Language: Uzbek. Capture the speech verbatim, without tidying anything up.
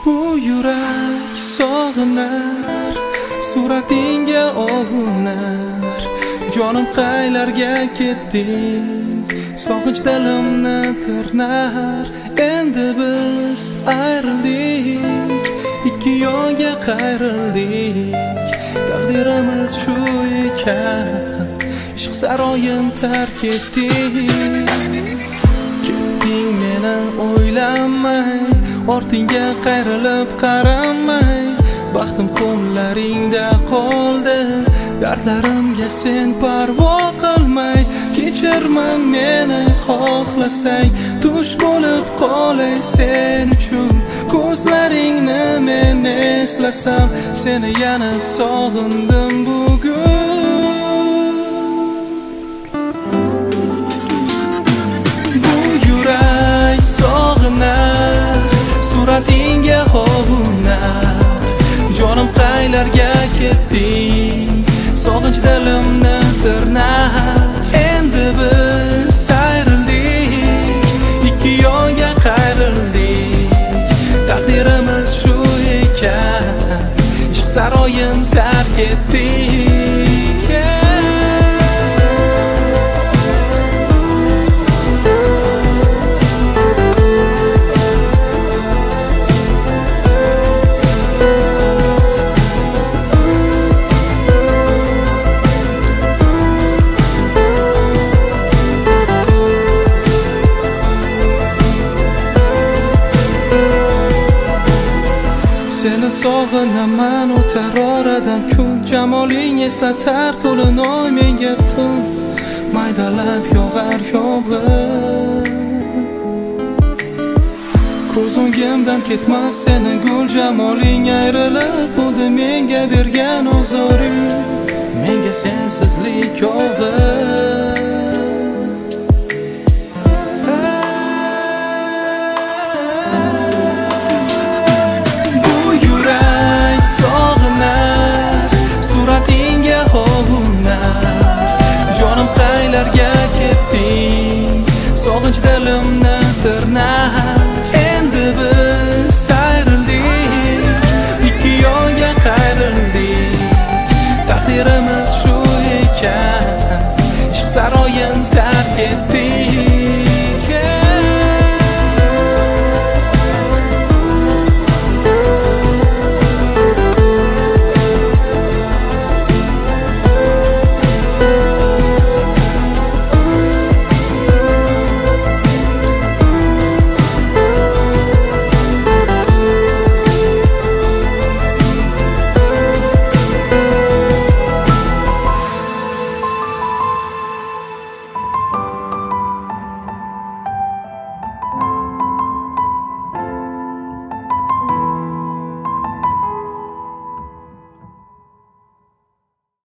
Bu yurak sog'inar, suratingga ovunar. Jonim qaylarga ketding, sog'inch dilimni tirnar. Endi biz ayrildik, ikki yo'lga qayrildik. Taqdirimiz shu ekan, ishq saroyin tark etdik. Ketding meni o'ylamay, ortingga qayrilib qaramay. Baxtim qo'llaringda qoldi, dardlarimga sen parvo qilmay. Kechirma meni xohlasang, tush bo'lib qolay sen uchun. Ko'zlaringni men eslasam, seni yana sog'indim bugun. Bu yurak sog'inar, suratingga ovunar. Jonim qaylarga ketding, sog'inch dilimni tirnar. Endi biz ayrildik, ikki yo'lga qayrildik. Taqdirimiz shu ekan, ishq saroyin tark etdik. Seni sog'inaman o'tar oradan kun. Jamoling eslatar to'lin oy menga tun. Maydalab yog'ar yomg'ir, ko'z o'ngimdan ketmas seni gul jamoling. Ayrilib bo'ldi menga bergan ozoring, menga sensizlik og'ir. Suratingga ovunar, jonim qaylarga ketding, sog'inch dilimni tirnar.